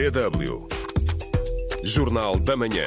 DW Jornal da Manhã.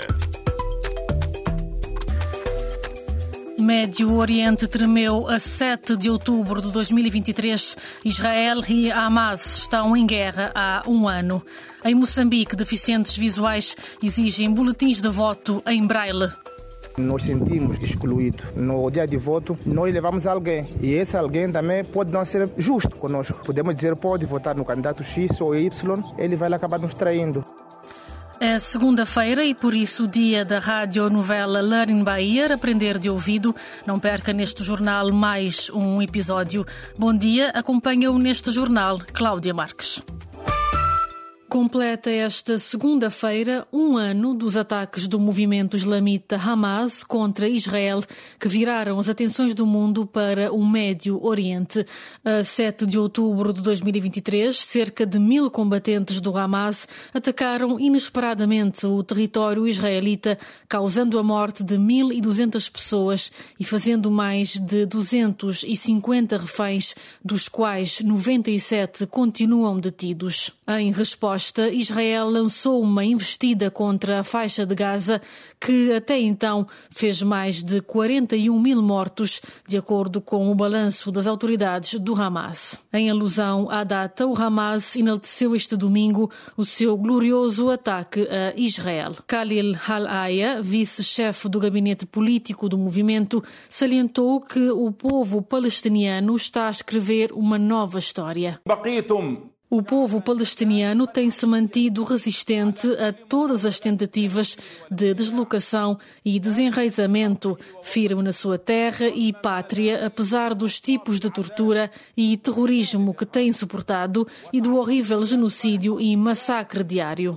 Médio Oriente tremeu a 7 de outubro de 2023. Israel e Hamas estão em guerra há um ano. Em Moçambique, deficientes visuais exigem boletins de voto em braille. Nos sentimos excluídos. No dia de voto, nós levamos alguém. E esse alguém também pode não ser justo conosco. Podemos dizer, pode votar no candidato X ou Y, ele vai acabar nos traindo. É segunda-feira e, por isso, dia da radionovela Learning by Ear, Aprender de Ouvido. Não perca neste jornal mais um episódio. Bom dia, acompanha-o neste jornal Cláudia Marques. Completa esta segunda-feira um ano dos ataques do movimento islamita Hamas contra Israel, que viraram as atenções do mundo para o Médio Oriente. A 7 de outubro de 2023, cerca de 1.000 combatentes do Hamas atacaram inesperadamente o território israelita, causando a morte de 1.200 pessoas e fazendo mais de 250 reféns, dos quais 97 continuam detidos. Em resposta, Israel lançou uma investida contra a faixa de Gaza, que até então fez mais de 41.000 mortos, de acordo com o balanço das autoridades do Hamas. Em alusão à data, o Hamas enalteceu este domingo o seu glorioso ataque a Israel. Khalil Al-Aya, vice-chefe do gabinete político do movimento, salientou que o povo palestiniano está a escrever uma nova história. O povo palestiniano tem-se mantido resistente a todas as tentativas de deslocação e desenraizamento, firme na sua terra e pátria, apesar dos tipos de tortura e terrorismo que tem suportado e do horrível genocídio e massacre diário.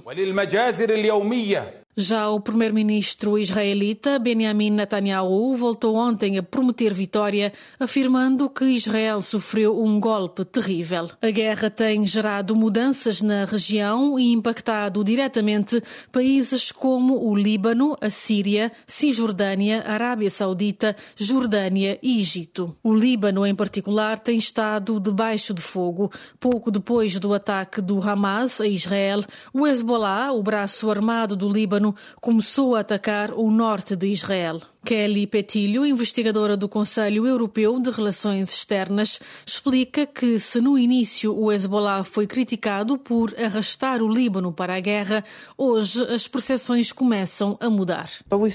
Já o primeiro-ministro israelita Benjamin Netanyahu voltou ontem a prometer vitória, afirmando que Israel sofreu um golpe terrível. A guerra tem gerado mudanças na região e impactado diretamente países como o Líbano, a Síria, Cisjordânia, Arábia Saudita, Jordânia e Egito. O Líbano, em particular, tem estado debaixo de fogo. Pouco depois do ataque do Hamas a Israel, o Hezbollah, o braço armado do Líbano, começou a atacar o norte de Israel. Kelly Petilho, investigadora do Conselho Europeu de Relações Externas, explica que se no início o Hezbollah foi criticado por arrastar o Líbano para a guerra, hoje as percepções começam a mudar.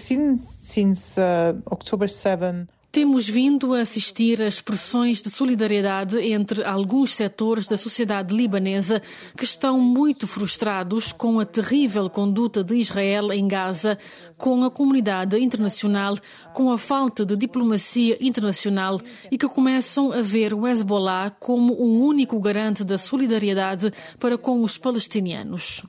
Temos vindo a assistir a expressões de solidariedade entre alguns setores da sociedade libanesa que estão muito frustrados com a terrível conduta de Israel em Gaza, com a comunidade internacional, com a falta de diplomacia internacional e que começam a ver o Hezbollah como o único garante da solidariedade para com os palestinianos.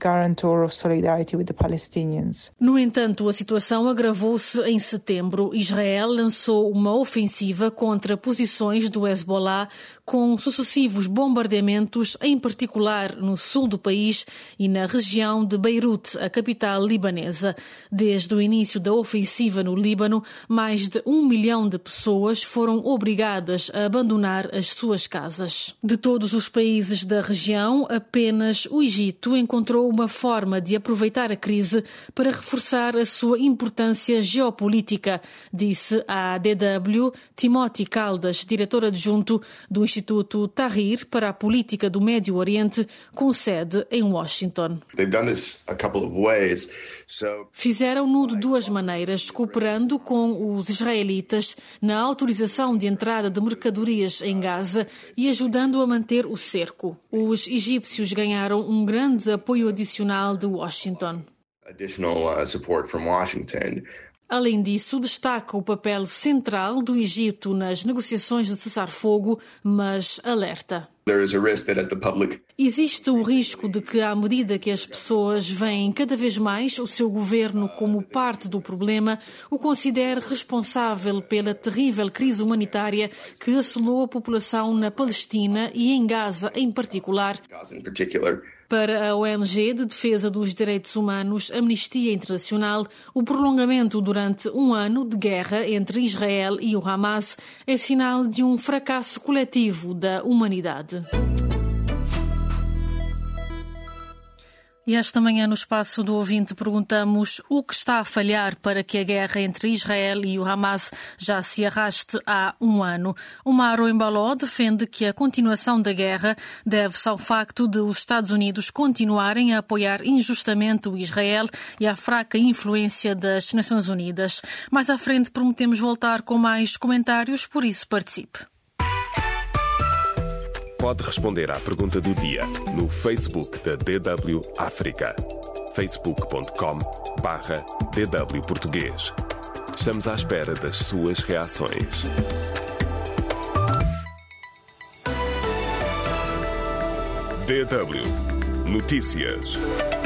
No entanto, a situação agravou-se em setembro. Israel lançou uma ofensiva contra posições do Hezbollah com sucessivos bombardeamentos, em particular no sul do país e na região de Beirute, a capital libanesa. Desde o início da ofensiva no Líbano, mais de 1 milhão de pessoas foram obrigadas a abandonar as suas casas. De todos os países da região, apenas o Egito encontrou uma forma de aproveitar a crise para reforçar a sua importância geopolítica, disse à DW Timothy Caldas, diretor adjunto do Instituto Tahrir para a Política do Médio Oriente, com sede em Washington. Fizeram-no de duas maneiras, cooperando com os israelitas na autorização de entrada de mercadorias em Gaza e ajudando a manter o cerco. Os egípcios ganharam um grande apoio adicional de Washington. Além disso, destaca o papel central do Egito nas negociações de cessar-fogo, mas alerta. Existe o risco de que, à medida que as pessoas veem cada vez mais o seu governo como parte do problema, o considere responsável pela terrível crise humanitária que assolou a população na Palestina e em Gaza em particular. Para a ONG de Defesa dos Direitos Humanos Amnistia Internacional, o prolongamento durante um ano de guerra entre Israel e o Hamas é sinal de um fracasso coletivo da humanidade. E esta manhã, no Espaço do Ouvinte, perguntamos o que está a falhar para que a guerra entre Israel e o Hamas já se arraste há um ano. O Maro Embaló defende que a continuação da guerra deve-se ao facto de os Estados Unidos continuarem a apoiar injustamente o Israel e à fraca influência das Nações Unidas. Mais à frente prometemos voltar com mais comentários, por isso participe. Pode responder à pergunta do dia no Facebook da DW África. facebook.com/DW Português. Estamos à espera das suas reações. DW Notícias.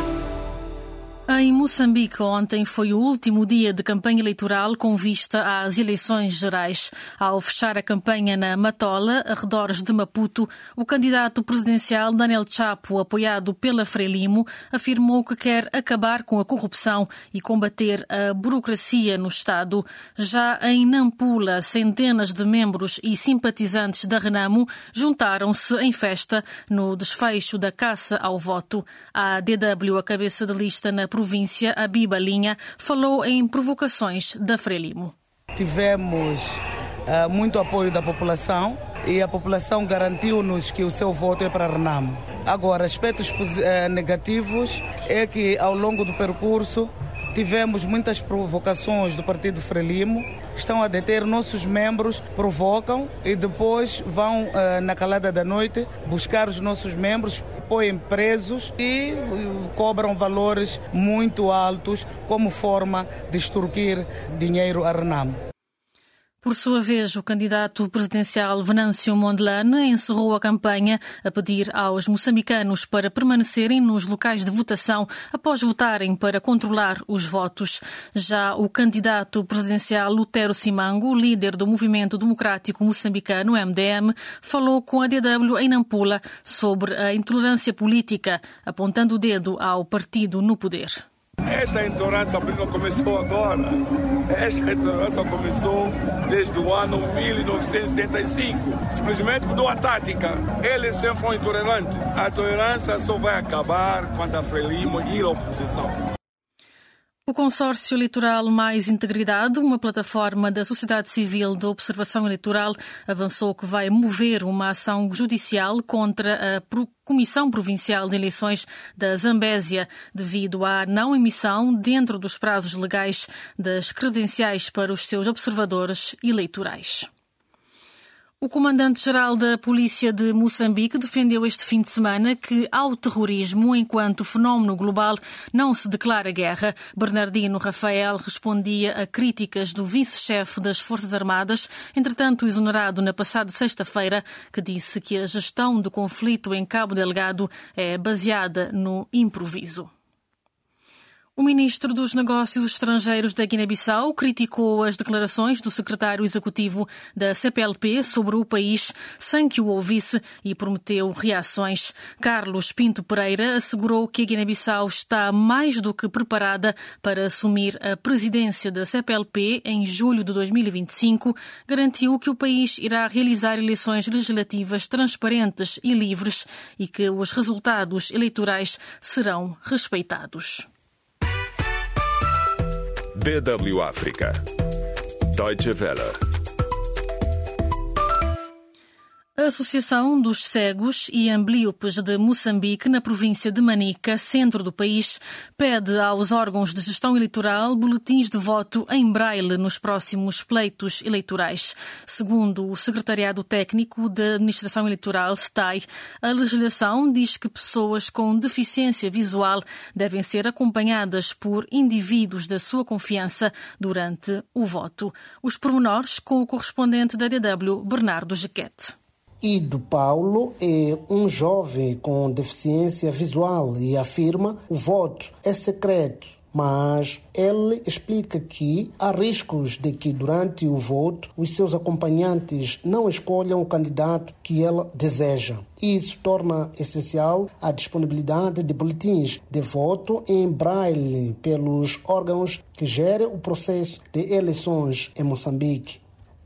Em Moçambique, ontem foi o último dia de campanha eleitoral com vista às eleições gerais. Ao fechar a campanha na Matola, arredores de Maputo, o candidato presidencial Daniel Chapo, apoiado pela Frelimo, afirmou que quer acabar com a corrupção e combater a burocracia no Estado. Já em Nampula, centenas de membros e simpatizantes da Renamo juntaram-se em festa no desfecho da caça ao voto. A DW, a cabeça de lista na província, a Biba Linha, falou em provocações da Frelimo. Tivemos muito apoio da população e a população garantiu-nos que o seu voto é para a Renamo. Agora, aspectos negativos é que ao longo do percurso tivemos muitas provocações do partido Frelimo, estão a deter nossos membros, provocam e depois vão na calada da noite buscar os nossos membros, põem presos e cobram valores muito altos como forma de extorquir dinheiro à Renamo. Por sua vez, o candidato presidencial Venâncio Mondlane encerrou a campanha a pedir aos moçambicanos para permanecerem nos locais de votação após votarem para controlar os votos. Já o candidato presidencial Lutero Simango, líder do Movimento Democrático Moçambicano, MDM, falou com a DW em Nampula sobre a intolerância política, apontando o dedo ao partido no poder. Esta intolerância não começou agora. Esta intolerância começou desde o ano 1975. Simplesmente mudou a tática. Eles sempre foram intolerantes. A tolerância só vai acabar quando a Frelimo ir à oposição. O Consórcio Eleitoral Mais Integridade, uma plataforma da sociedade civil de observação eleitoral, avançou que vai mover uma ação judicial contra a Comissão Provincial de Eleições da Zambésia, devido à não emissão, dentro dos prazos legais, das credenciais para os seus observadores eleitorais. O comandante-geral da Polícia de Moçambique defendeu este fim de semana que ao terrorismo, enquanto fenómeno global, não se declara guerra. Bernardino Rafael respondia a críticas do vice-chefe das Forças Armadas, entretanto exonerado na passada sexta-feira, que disse que a gestão do conflito em Cabo Delgado é baseada no improviso. O ministro dos Negócios Estrangeiros da Guiné-Bissau criticou as declarações do secretário executivo da CPLP sobre o país sem que o ouvisse e prometeu reações. Carlos Pinto Pereira assegurou que a Guiné-Bissau está mais do que preparada para assumir a presidência da CPLP em julho de 2025. Garantiu que o país irá realizar eleições legislativas transparentes e livres e que os resultados eleitorais serão respeitados. DW África. Deutsche Welle. A Associação dos Cegos e Amblíopes de Moçambique, na província de Manica, centro do país, pede aos órgãos de gestão eleitoral boletins de voto em braille nos próximos pleitos eleitorais. Segundo o Secretariado Técnico da Administração Eleitoral, STAI, a legislação diz que pessoas com deficiência visual devem ser acompanhadas por indivíduos da sua confiança durante o voto. Os pormenores com o correspondente da DW, Bernardo Jaquete. Ido Paulo é um jovem com deficiência visual e afirma o voto é secreto, mas ele explica que há riscos de que durante o voto os seus acompanhantes não escolham o candidato que ele deseja. Isso torna essencial a disponibilidade de boletins de voto em braille pelos órgãos que gerem o processo de eleições em Moçambique.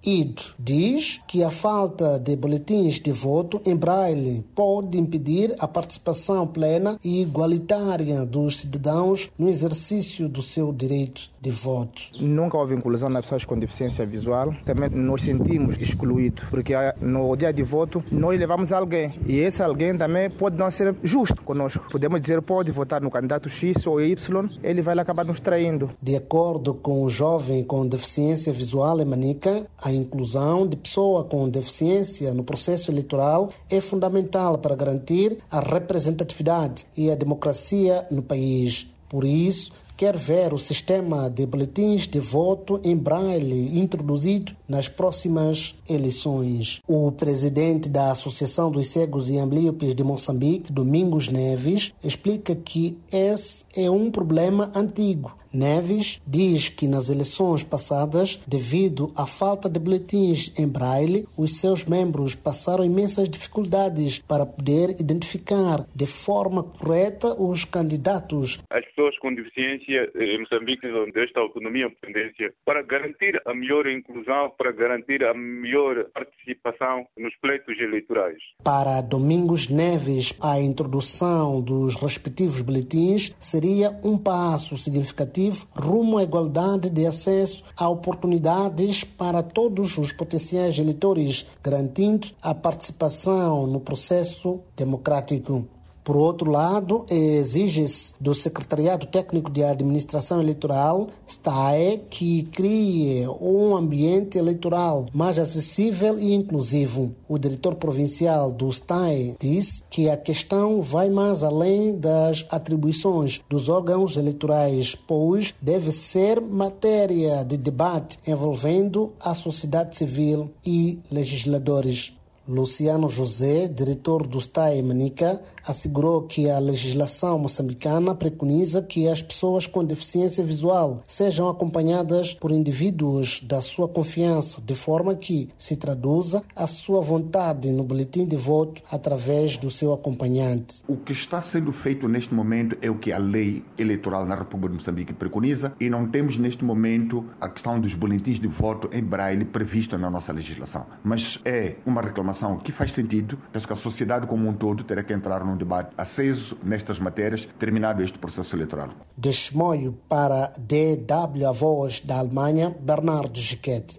ido. Diz que a falta de boletins de voto em braille pode impedir a participação plena e igualitária dos cidadãos no exercício do seu direito de voto. Nunca houve inclusão nas pessoas com deficiência visual. Também nos sentimos excluídos, porque no dia de voto nós levamos alguém e esse alguém também pode não ser justo conosco. Podemos dizer, pode votar no candidato X ou Y, ele vai acabar nos traindo. De acordo com o jovem com deficiência visual em Manica, a inclusão de pessoa com deficiência no processo eleitoral é fundamental para garantir a representatividade e a democracia no país. Por isso, quer ver o sistema de boletins de voto em braille introduzido nas próximas eleições. O presidente da Associação dos Cegos e Amblíopes de Moçambique, Domingos Neves, explica que esse é um problema antigo. Neves diz que nas eleições passadas, devido à falta de boletins em braille, os seus membros passaram imensas dificuldades para poder identificar de forma correta os candidatos. As pessoas com deficiência em Moçambique precisam desta autonomia e independência para garantir a melhor inclusão, para garantir a melhor participação nos pleitos eleitorais. Para Domingos Neves, a introdução dos respectivos boletins seria um passo significativo rumo à igualdade de acesso a oportunidades para todos os potenciais eleitores, garantindo a participação no processo democrático. Por outro lado, exige-se do Secretariado Técnico de Administração Eleitoral, STAE, que crie um ambiente eleitoral mais acessível e inclusivo. O diretor provincial do STAE disse que a questão vai mais além das atribuições dos órgãos eleitorais, pois deve ser matéria de debate envolvendo a sociedade civil e legisladores. Luciano José, diretor do STAE Manica, assegurou que a legislação moçambicana preconiza que as pessoas com deficiência visual sejam acompanhadas por indivíduos da sua confiança, de forma que se traduza a sua vontade no boletim de voto através do seu acompanhante. O que está sendo feito neste momento é o que a lei eleitoral na República de Moçambique preconiza e não temos neste momento a questão dos boletins de voto em braille previsto na nossa legislação. Mas é uma reclamação que faz sentido, penso que a sociedade como um todo terá que entrar num debate aceso nestas matérias, terminado este processo eleitoral. De Chimoio para DW, a voz da Alemanha, Bernardo Giquete.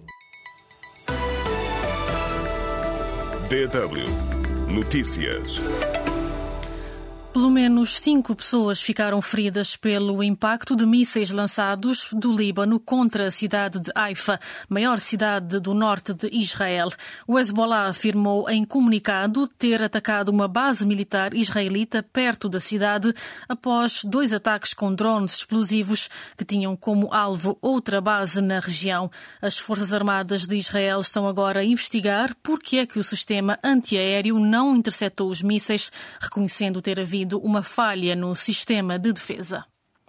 DW Notícias. Pelo menos 5 pessoas ficaram feridas pelo impacto de mísseis lançados do Líbano contra a cidade de Haifa, maior cidade do norte de Israel. O Hezbollah afirmou em comunicado ter atacado uma base militar israelita perto da cidade após 2 ataques com drones explosivos que tinham como alvo outra base na região. As Forças Armadas de Israel estão agora a investigar por que é que o sistema antiaéreo não interceptou os mísseis, reconhecendo ter havido uma falha no sistema de defesa.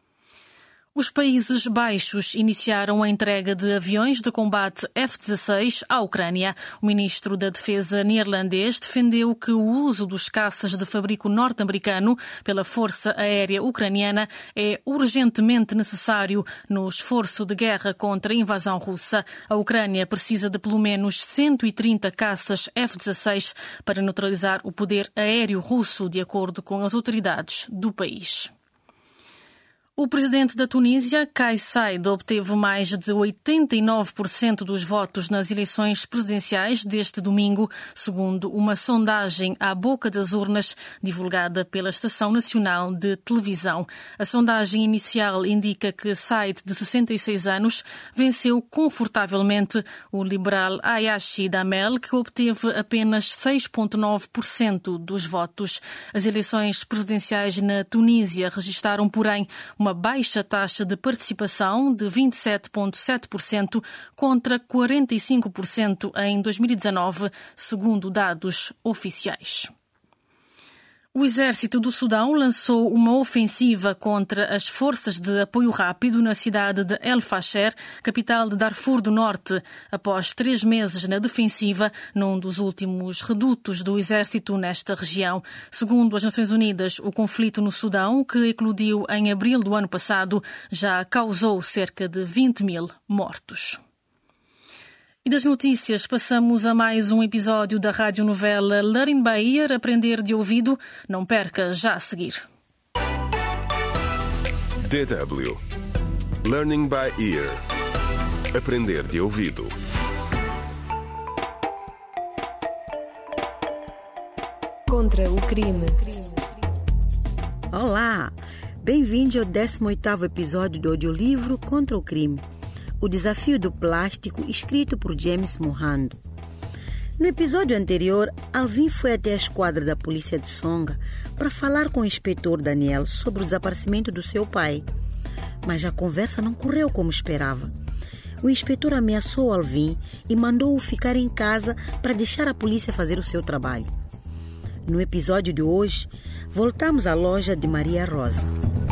Os Países Baixos iniciaram a entrega de aviões de combate F-16 à Ucrânia. O ministro da Defesa neerlandês defendeu que o uso dos caças de fabrico norte-americano pela Força Aérea Ucraniana é urgentemente necessário no esforço de guerra contra a invasão russa. A Ucrânia precisa de pelo menos 130 caças F-16 para neutralizar o poder aéreo russo, de acordo com as autoridades do país. O presidente da Tunísia, Kais Saied, obteve mais de 89% dos votos nas eleições presidenciais deste domingo, segundo uma sondagem à boca das urnas divulgada pela Estação Nacional de Televisão. A sondagem inicial indica que Saied, de 66 anos, venceu confortavelmente o liberal Ayashi Damel, que obteve apenas 6,9% dos votos. As eleições presidenciais na Tunísia registaram, porém, uma baixa taxa de participação de 27,7% contra 45% em 2019, segundo dados oficiais. O exército do Sudão lançou uma ofensiva contra as forças de apoio rápido na cidade de El Fasher, capital de Darfur do Norte, após 3 meses na defensiva num dos últimos redutos do exército nesta região. Segundo as Nações Unidas, o conflito no Sudão, que eclodiu em abril do ano passado, já causou cerca de 20 mil mortos. E das notícias passamos a mais um episódio da radionovela Learning by Ear, Aprender de Ouvido. Não perca já a seguir. DW Learning by Ear, Aprender de Ouvido. Contra o crime. Olá! Bem-vindo ao 18º episódio do audiolivro Contra o Crime, o desafio do plástico, escrito por James Mohando. No episódio anterior, Alvin foi até a esquadra da polícia de Songa para falar com o inspetor Daniel sobre o desaparecimento do seu pai. Mas a conversa não correu como esperava. O inspetor ameaçou Alvin e mandou-o ficar em casa para deixar a polícia fazer o seu trabalho. No episódio de hoje, voltamos à loja de Maria Rosa.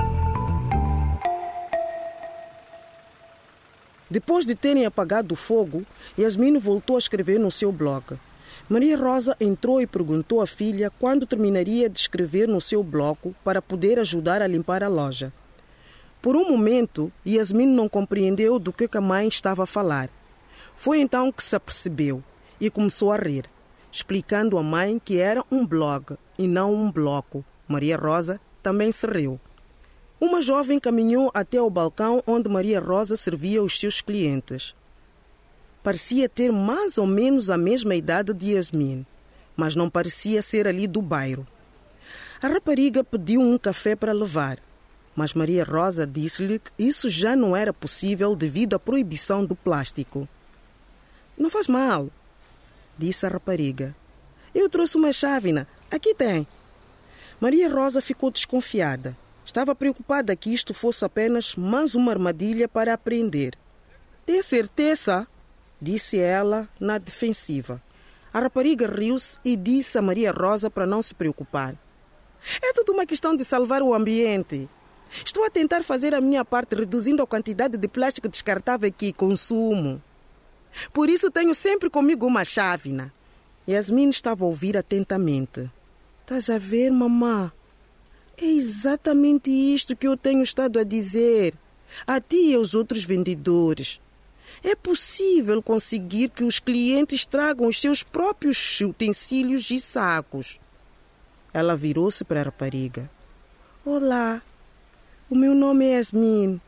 Depois de terem apagado o fogo, Yasmin voltou a escrever no seu blog. Maria Rosa entrou e perguntou à filha quando terminaria de escrever no seu bloco para poder ajudar a limpar a loja. Por um momento, Yasmin não compreendeu do que a mãe estava a falar. Foi então que se apercebeu e começou a rir, explicando à mãe que era um blog e não um bloco. Maria Rosa também se riu. Uma jovem caminhou até o balcão onde Maria Rosa servia os seus clientes. Parecia ter mais ou menos a mesma idade de Yasmin, mas não parecia ser ali do bairro. A rapariga pediu um café para levar, mas Maria Rosa disse-lhe que isso já não era possível devido à proibição do plástico. Não faz mal, disse a rapariga. Eu trouxe uma chávena, aqui tem. Maria Rosa ficou desconfiada. Estava preocupada que isto fosse apenas mais uma armadilha para aprender. Tem certeza? Disse ela na defensiva. A rapariga riu-se e disse a Maria Rosa para não se preocupar. É tudo uma questão de salvar o ambiente. Estou a tentar fazer a minha parte reduzindo a quantidade de plástico descartável que consumo. Por isso tenho sempre comigo uma chávena. Yasmin estava a ouvir atentamente. Estás a ver, mamã? É exatamente isto que eu tenho estado a dizer a ti e aos outros vendedores. É possível conseguir que os clientes tragam os seus próprios utensílios e sacos. Ela virou-se para a rapariga. Olá, o meu nome é Yasmin.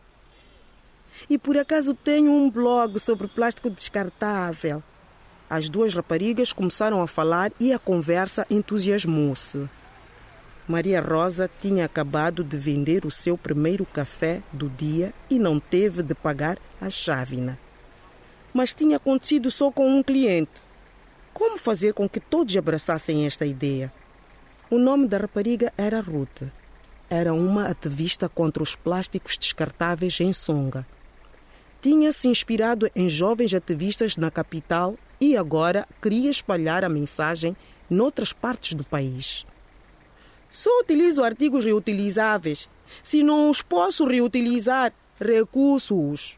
E por acaso tenho um blog sobre plástico descartável. As duas raparigas começaram a falar e a conversa entusiasmou-se. Maria Rosa tinha acabado de vender o seu primeiro café do dia e não teve de pagar a chávena. Mas tinha acontecido só com um cliente. Como fazer com que todos abraçassem esta ideia? O nome da rapariga era Ruth. Era uma ativista contra os plásticos descartáveis em Songa. Tinha se inspirado em jovens ativistas na capital e agora queria espalhar a mensagem noutras partes do país. Só utilizo artigos reutilizáveis. Se não os posso reutilizar, recuso-os.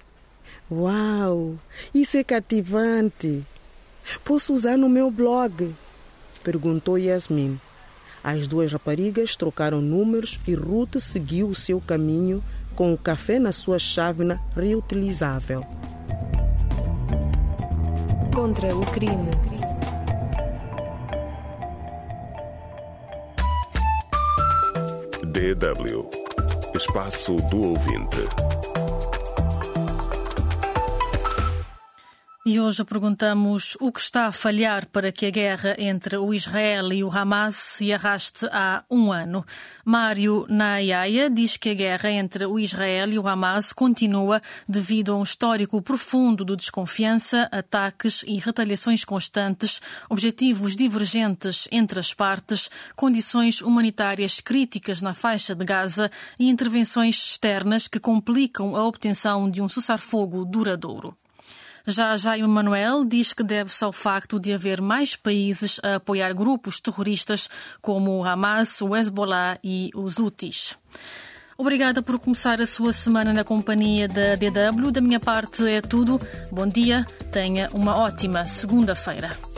Uau, isso é cativante. Posso usar no meu blog? Perguntou Yasmin. As duas raparigas trocaram números e Ruth seguiu o seu caminho com o café na sua chávena reutilizável. Contra o crime. DW Espaço do Ouvinte. E hoje perguntamos o que está a falhar para que a guerra entre o Israel e o Hamas se arraste há um ano. Mário Nayaya diz que a guerra entre o Israel e o Hamas continua devido a um histórico profundo de desconfiança, ataques e retaliações constantes, objetivos divergentes entre as partes, condições humanitárias críticas na faixa de Gaza e intervenções externas que complicam a obtenção de um cessar-fogo duradouro. Já Jaime Manuel diz que deve-se ao facto de haver mais países a apoiar grupos terroristas como o Hamas, o Hezbollah e os Houthis. Obrigada por começar a sua semana na companhia da DW. Da minha parte é tudo. Bom dia, tenha uma ótima segunda-feira.